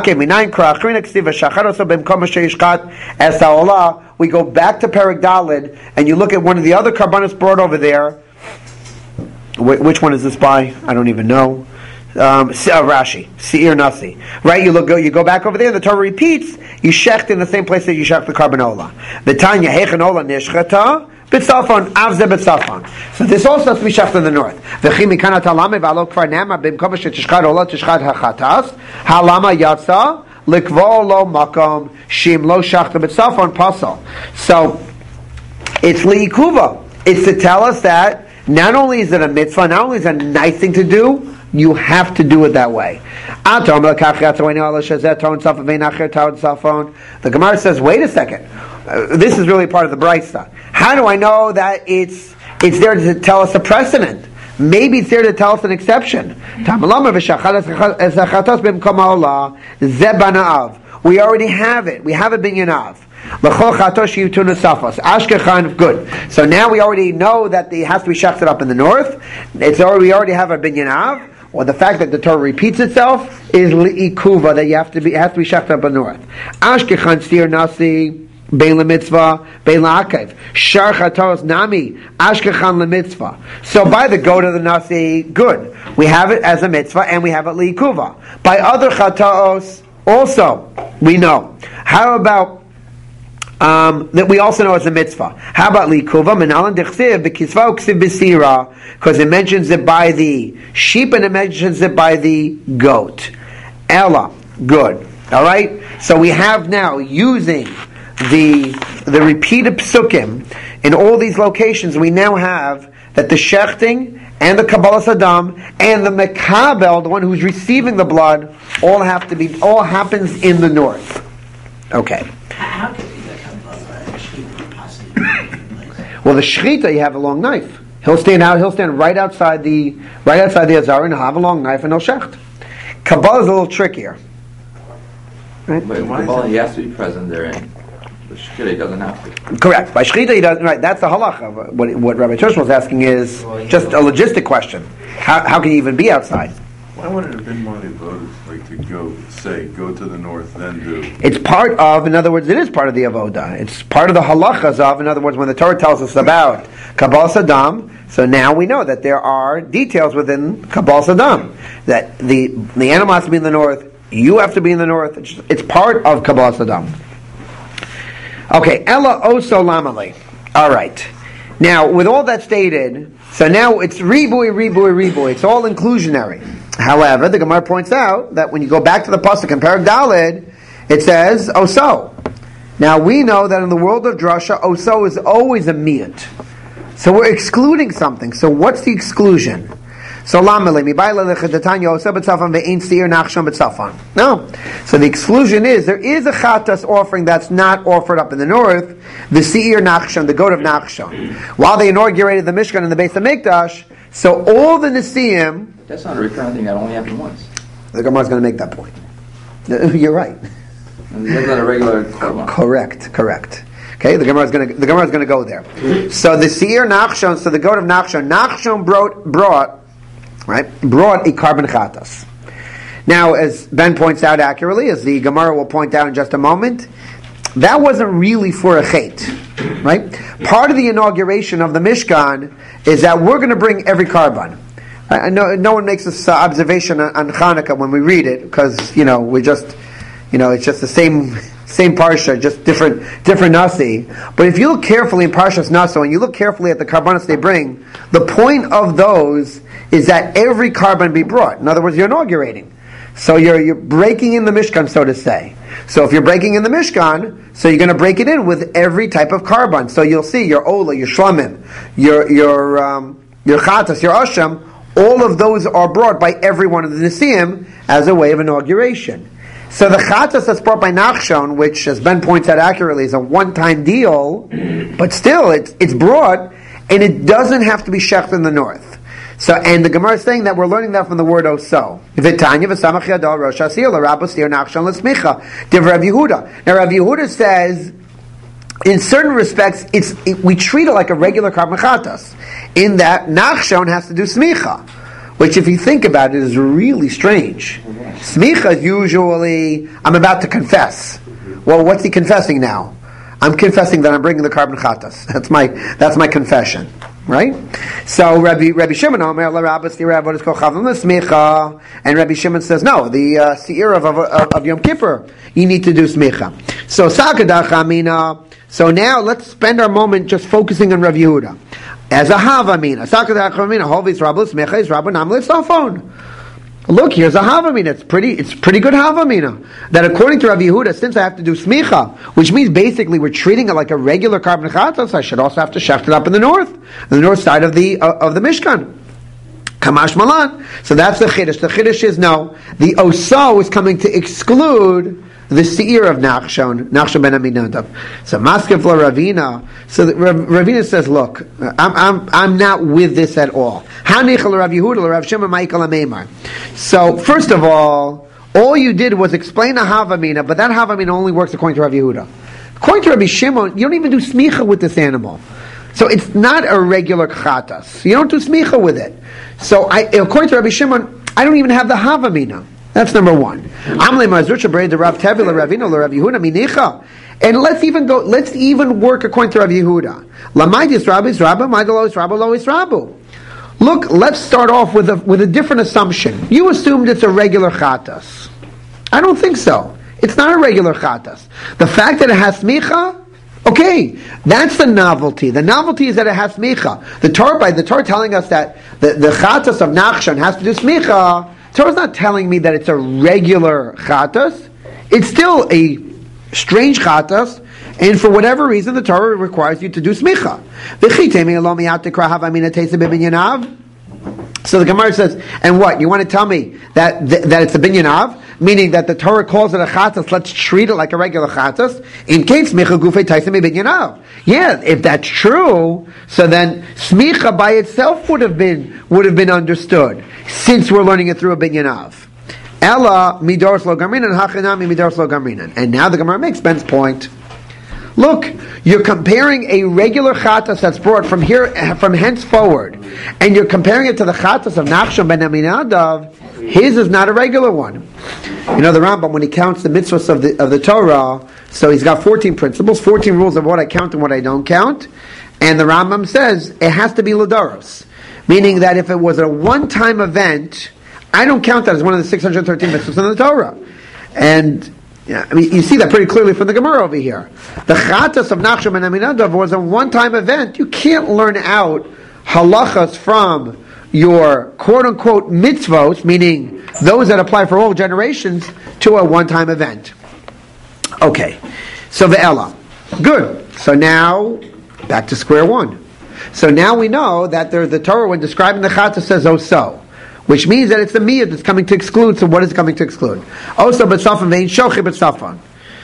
We go back to Perek Daled, and you look at one of the other Karbanos brought over there. Which one is this by? I don't even know. Um, Rashi, Seir Nasi. Right? You look, go, you go back over there. The Torah repeats. You shecht in the same place that you shecht the Karbanola. V'tanya Hechanola Nishchata. B'tzafon, avze b'tzafon. So this also has to be shecht in the north. V'chi mikana talame v'alo kvar nema b'mkom shetishchad ola tishchad hachatas halama yatsa likvo lo makom shim lo shecht b'tzafon pasal. So it's liikuva. It's to tell us that not only is it a mitzvah, not only is it a nice thing to do, you have to do it that way. The Gemara says, wait a second. Uh, this is really part of the Brisa. How do I know that it's it's there to tell us a precedent? Maybe it's there to tell us an exception. We already have it. We have a binyan av. Good. So now we already know that it has to be shechted up in the north. It's already, we already have a binyan av. Or the fact that the Torah repeats itself is li'ikuva, that you have to be it has to be shechted up in the north. Ashkechan stir nasi. Bein lemitzvah, bein la'akev. Shar chatos nami, ashkechan lemitzvah. So by the goat of the nasi, good. We have it as a mitzvah, and we have it li'ikuva. By other chatos, also, we know. How about um, that we also know as a mitzvah? How about li'ikuva? Menalan dechsiv, b'kisva uksiv b'sira, because it mentions it by the sheep, and it mentions it by the goat. Ella, good. Alright? So we have now, using the the repeated psukim in all these locations, we now have that the shechting and the Kabbalah Saddam and the Mekabel, the one who's receiving the blood, all have to be all happens in the north. Okay. How could be the Kabbalah possibly? Well, the shechita, you have a long knife. He'll stand out. He'll stand right outside the right outside the Azar, and he'll have a long knife, and he'll shecht. Kabbalah is a little trickier. Right? But Kabbalah, he has to be present therein. The shechita, he doesn't have to. Correct. By shechita, he doesn't. Right. That's the halacha. What, what Rabbi Tushma was asking is just a logistic question. How, how can you even be outside? Why wouldn't it have been one of the voters like to go say go to the north, then do? It's part of. In other words, it is part of the avoda. It's part of the halachas of. In other words, when the Torah tells us about Kabbalah Saddam, so now we know that there are details within Kabbalah Saddam that the the animal has to be in the north. You have to be in the north. It's, it's part of Kabbalah Saddam. Okay, Ella Oso Lamale. All right. Now, with all that stated, so now it's ribui, ribui, ribui. It's all inclusionary. However, the Gemara points out that when you go back to the pasuk in Perek Daled, it says Oso. Now we know that in the world of drasha, Oso is always a miyut. So we're excluding something. So what's the exclusion? So lamale mi baila lechadatanya osa b'tzafan ve'ein seir nachshon b'tzafan. No. So the exclusion is there is a chatas offering that's not offered up in the north. The seir nachshon, the goat of Nachshon. While they inaugurated the Mishkan and the Beis Hamikdash, so all the Nesiim. That's not a recurrent thing. That only happened once. The Gemara is going to make that point. You're right. That's not a regular korban. Correct. Correct. Okay, the Gemara is going to the Gemara is going to go there. So the seir nachshon, so the goat of Nachshon, Nachshon brought brought. Right, brought a carbon chatas. Now, as Ben points out accurately, as the Gemara will point out in just a moment, that wasn't really for a chet, right? Part of the inauguration of the Mishkan is that we're going to bring every carbon. I know no one makes this uh, observation on, on Hanukkah when we read it, because you know we just, you know, it's just the same same parsha, just different different nasi. But if you look carefully in Parshas Naso and you look carefully at the carbonates they bring, the point of those is that every carbon be brought. In other words, you're inaugurating. So you're you're breaking in the Mishkan, so to say. So if you're breaking in the Mishkan, so you're going to break it in with every type of carbon. So you'll see your Ola, your Shlamim, your your um, your Chatas, your Asham, all of those are brought by every one of the Nesiim as a way of inauguration. So the Chatas that's brought by Nachshon, which as Ben points out accurately is a one-time deal, but still it's it's brought, and it doesn't have to be shecht in the north. So, and the Gemara is saying that we're learning that from the word oso. V'tanya v'samach yadol rosh hasir l'rabos tir nachshon l'smicha. Div Rav Yehuda. Now Rav Yehuda says in certain respects, it's it, we treat it like a regular Karban Chatas, in that Nachshon has to do smicha, which, if you think about it, is really strange. Smicha is usually, I'm about to confess. Well, what's he confessing now? I'm confessing that I'm bringing the Karban Chatas. That's my that's my confession, right? So Rabbi Rabbi Shimon Omer la Rabbi Sira what is called Chavim Smicha, and Rabbi Shimon says no, the uh, Seir of, of, of Yom Kippur you need to do smicha. So Sakadach Amina. So now let's spend our moment just focusing on Rabbi Yehuda as a Havamina. Sakadach Amina Hovis Rabbi Smicha is Rabbi Nam Letzafon. Look, here's a Havamina. It's pretty, it's pretty good Havamina. That according to Rabbi Yehuda, since I have to do smicha, which means basically we're treating it like a regular Karban Chatas, I should also have to shecht it up in the north, on the north side of the uh, of the Mishkan. Kamash Malan. So that's the Chiddush. The Chiddush is no, the Oso is coming to exclude the Seir of Nachshon, Nachshon ben Aminadav. So Maskef la Ravina. So the, Rav, Ravina says, look, I'm I'm I'm not with this at all. Hanichal Rav Yehuda Rav Shimon Ma'ikal Ameimar. So first of all, all you did was explain a Havamina, but that Havamina only works according to Rav Yehuda. According to Rabbi Shimon, you don't even do smicha with this animal. So it's not a regular chatas. You don't do smicha with it. So I, according to Rabbi Shimon, I don't even have the Havamina. That's number one. And let's even go. Let's even work according to Rav Yehuda. Look, let's start off with a with a different assumption. You assumed it's a regular chatas. I don't think so. It's not a regular chatas. The fact that it has smicha, okay, that's the novelty. The novelty is that it has smicha. The Torah, by the Torah telling us that the, the chatas of Nachshon has to do smicha, Torah's not telling me that it's a regular chatas. It's still a strange chatas, and for whatever reason, the Torah requires you to do smicha. So the Gemara says, and what? You want to tell me that th- that it's a binyanav, meaning that the Torah calls it a chatas, let's treat it like a regular chatas, in case smicha gufei taisemi binyanav. Yeah, if that's true, so then smicha by itself would have been would have been understood, since we're learning it through a binyanav. Ella midoros lo gamrinan hachinami midoros lo gamrinan. And now the Gemara makes Ben's point. Look, you're comparing a regular chatas that's brought from here, from henceforward, and you're comparing it to the chatas of Nachshon ben Aminadav. His is not a regular one. You know, the Rambam, when he counts the mitzvahs of the of the Torah, so he's got fourteen principles, fourteen rules of what I count and what I don't count, and the Rambam says it has to be Ladoros, meaning that if it was a one-time event, I don't count that as one of the six hundred thirteen mitzvahs in the Torah. And yeah, I mean, you see that pretty clearly from the Gemara over here. The chatas of Nachshon ben Aminadav was a one-time event. You can't learn out halachas from your quote-unquote mitzvos, meaning those that apply for all generations, to a one-time event. Okay, so ve'ela. Good. So now, back to square one. So now we know that there, the Torah, when describing the chatas, says oh so, which means that it's the miyad that's coming to exclude. So what is it coming to exclude? Also, b'tzafon ve'in shochi b'tzafon.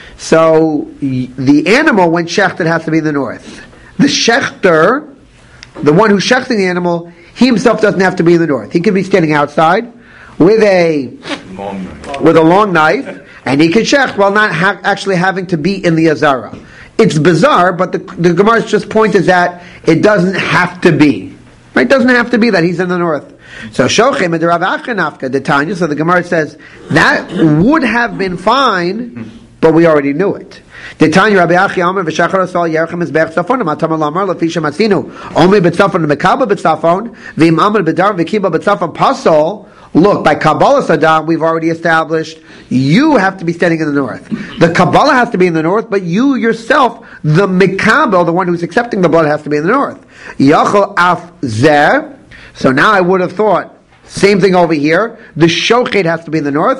So the animal, when shechted, has to be in the north. The shechter, the one who's shechting the animal, he himself doesn't have to be in the north. He can be standing outside with a with a long knife, and he can shecht while not ha- actually having to be in the azara. It's bizarre, but the, the Gemara's just point is that it doesn't have to be. Right? It doesn't have to be that he's in the north. So Shochem and Rav Achanafka, the Tanya, so the Gemara says that would have been fine, but we already knew it. The Tanya Rabbi Achi Omer v'Shachar Asal Yerchem is Be'ech Tzafon Matam Lamar Lafisha Matzinu Omer B'Tzafon Mekabel B'Tzafon V'Im Amar B'Dar V'Kiba B'Tzafon Pasol. Look, by Kabbalah Sadah, we've already established you have to be standing in the north. The Kabbalah has to be in the north, but you yourself, the Mekabel, the one who's accepting the blood, has to be in the north. Yachol Af Zer. So now I would have thought, same thing over here, the Shochet has to be in the north.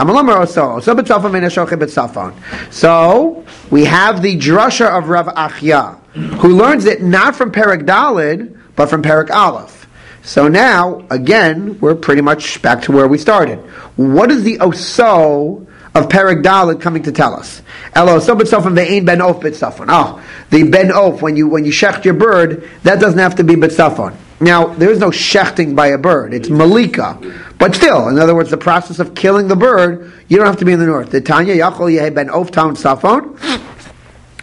So, we have the drasha of Rav Achya, who learns it not from Perek Daled, but from Perek Aleph. So now, again, we're pretty much back to where we started. What is the oso of Perek Daled coming to tell us? Elo oso b'tzafon ve'ein ben of b'tzafon. Oh, the ben of, when you when you shecht your bird, that doesn't have to be b'tzafon. Now, there is no shechting by a bird. It's malika. But still, in other words, the process of killing the bird, you don't have to be in the north. The Tanya Yachol Yeh Ben Of Town Safon. And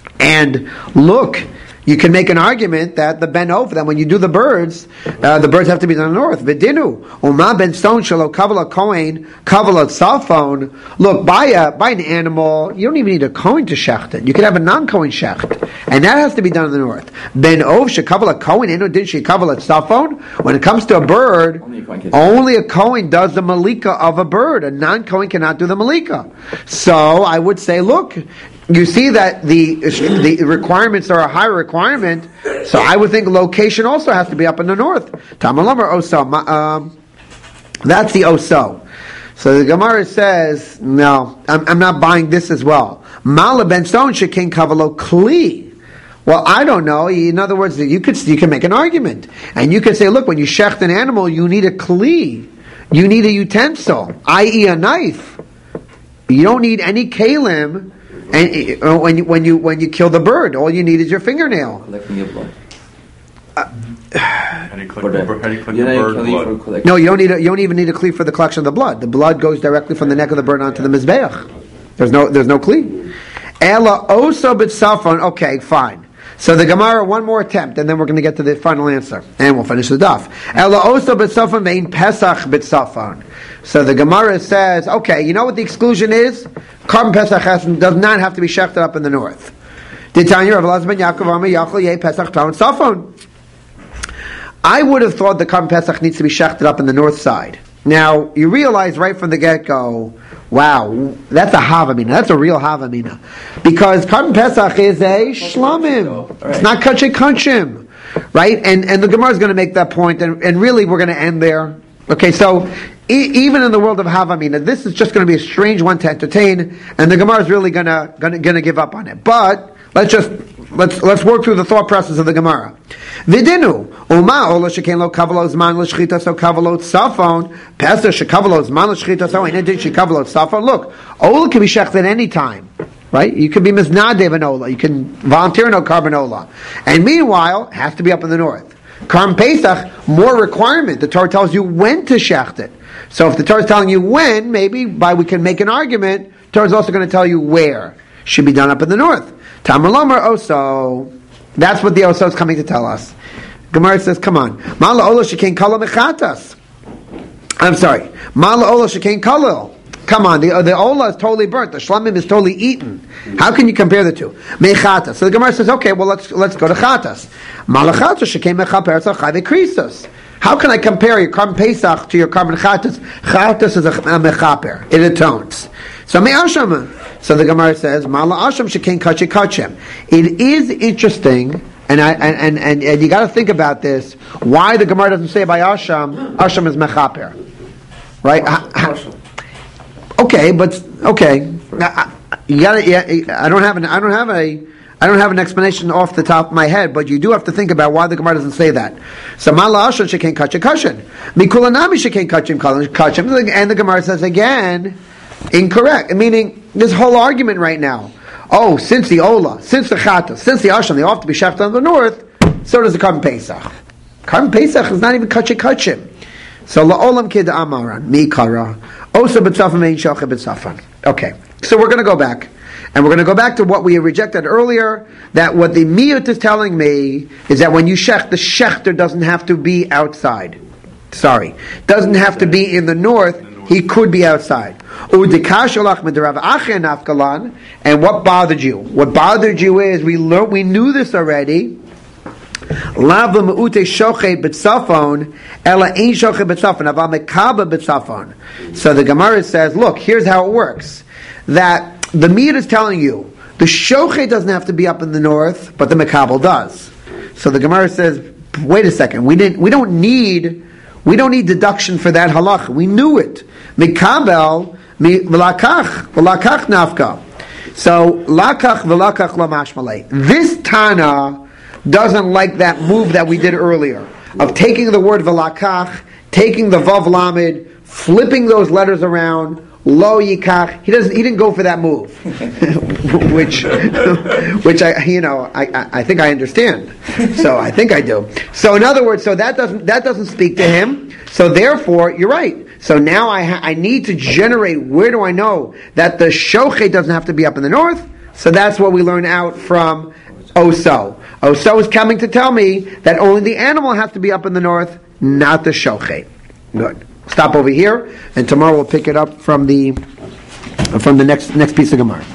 And look, you can make an argument that the ben of that when you do the birds, uh, the birds have to be in the north. Vidinu uma ben stone shalo kavala kohen kavala salphone. Look, by a by an animal, you don't even need a kohen to shecht it. You can have a non-kohen shecht, and that has to be done in the north. Ben ov shekavala kohen eno din shekavala salphone. When it comes to a bird, only a kohen does the malika of a bird. A non-kohen cannot do the malika. So I would say, look. You see that the the requirements are a higher requirement, so I would think location also has to be up in the north. Tamalamar oso, um, that's the oso. So the Gemara says, no, I'm, I'm not buying this as well. Mala ben stone shekin kavalo kli. Well, I don't know. In other words, you could you can make an argument, and you could say, look, when you shecht an animal, you need a kli, you need a utensil, that is, a knife. You don't need any kalim. And uh, when you when you when you kill the bird, all you need is your fingernail. Collecting your blood. How do you collect the bird? How do you collect the bird blood? No, you don't need. A, you don't even need a cleave for the collection of the blood. The blood goes directly from the neck of the bird onto the mizbeach. There's no there's no cleave. Ela oso b'tzafon. Okay, fine. So the Gemara, one more attempt, and then we're going to get to the final answer, and we'll finish the daf. Ela oso b'tzafon vein pesach b'tzafon. So the Gemara says, okay, you know what the exclusion is? Carbon Pesach has, does not have to be shechted up in the north. I would have thought the Carbon Pesach needs to be shechted up in the north side. Now, you realize right from the get-go, wow, that's a Havamina. That's a real Havamina. Because Carbon Pesach is a shlamim. It's not kachei kachim. Right? And and the Gemara is going to make that point, and, and really we're going to end there. Okay, so e- even in the world of Havamina, this is just going to be a strange one to entertain, and the Gemara is really going to going to give up on it. But let's just let's let's work through the thought process of the Gemara. Vidinu uma ola sheken lo kavalo zman l'shchita so kavalo tzafon pester shekavalo zman l'shchita so inedin shekavalo tzafon. Look, ola can be shechted at any time. Right? You can be miznadev an ola. You can volunteer no carbon ola. And meanwhile, it has to be up in the north. Karm Pesach, more requirement. The Torah tells you when to shecht it. So if the Torah is telling you when, maybe by we can make an argument, the Torah is also going to tell you where. Should be done up in the north. Tamar Lomar Oso. That's what the Oso is coming to tell us. Gemara says, come on. Mala Ola Shekain Kala Mechatas. I'm sorry. Mala Ola Shekain Kalil. Come on, the, the Ola is totally burnt. The Shlamim is totally eaten. How can you compare the two? Mechatas. So the Gemara says, okay, well, let's let's go to Chatas. Malachatas shekem mechaper tzachai v'krisos. How can I compare your Carbon Pesach to your Carbon Chatas? Chatas is a, a mechaper. It atones. So me'asham. So the Gemara says, Mala asham shekem kache kachem. It is interesting, and I and and, and, and you got to think about this. Why the Gemara doesn't say by asham? Asham is mechaper, right? Ha, Okay, but okay, I, you gotta. Yeah, I don't have an. I don't have a. I don't have an explanation off the top of my head, but you do have to think about why the Gemara doesn't say that. So mala ashon shekain kachem kashen, mikulanami shekain kachem kachem, and the Gemara says again, incorrect. Meaning this whole argument right now. Oh, since the ola, since the chata, since the ashon, they all have to be shafted on the north. So does the Carbon Pesach. Carbon Pesach is not even kachem kachem. So la'olam kid amaran mikara. Okay, so we're going to go back. And we're going to go back to what we rejected earlier, that what the miyut is telling me is that when you shech, the shechter doesn't have to be outside. Sorry. Doesn't have to be in the north. He could be outside. And what bothered you? What bothered you is, we learned, we knew this already. So the Gemara says, look, here's how it works. That the Miyut is telling you, the Shochet doesn't have to be up in the north, but the Mekabel does. So the Gemara says, wait a second, we didn't we don't need we don't need deduction for that halach. We knew it. Mekabel v'lakach v'lakach nafka. So lakach v'lakach lamashmalei. This Tana doesn't like that move that we did earlier of taking the word velakach, taking the vav lamed, flipping those letters around, lo yikach. He doesn't. He didn't go for that move, which, which I, you know, I, I think I understand. So I think I do. So in other words, so that doesn't that doesn't speak to him. So therefore, you're right. So now I ha- I need to generate. Where do I know that the shochet doesn't have to be up in the north? So that's what we learn out from Oso. Oso is coming to tell me that only the animal has to be up in the north, not the shochet. Good. Stop over here, and tomorrow we'll pick it up from the from the next next piece of Gemara.